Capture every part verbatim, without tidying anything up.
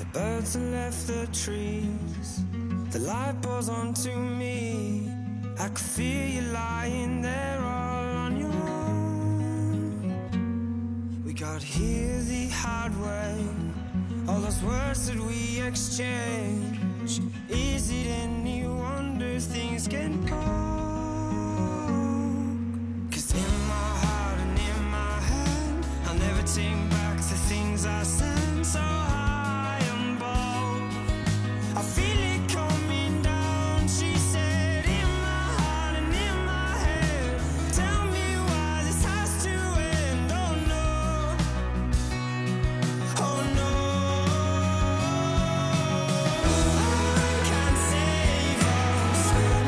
Birds have left the trees, the light pours onto me. I could feel you lying there all on your own. We got here the hard way, all those words that we exchange. Is it any wonder things can go? Cause in my heart and in my hand, I'll never take back the things I stand so high and bold. I feel it coming down, she said, in my heart and in my head. Tell me why this has to end. Oh no, oh no. I can't save us,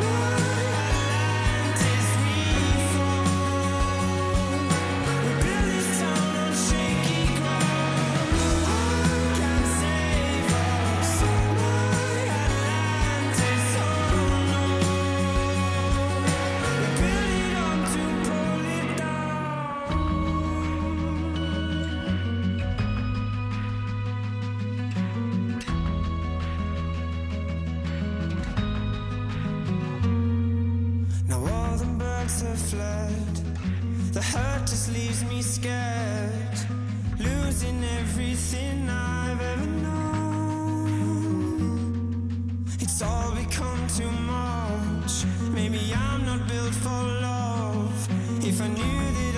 Atlantis we fall. We build this town on shaky ground. I can't save us, Atlantis, oh no. We build it up to pull it down. Now all the birds have fled, the hurt just leaves me scared, losing everything I've ever known. It's all become too much, maybe I'm not built for love. If I knew this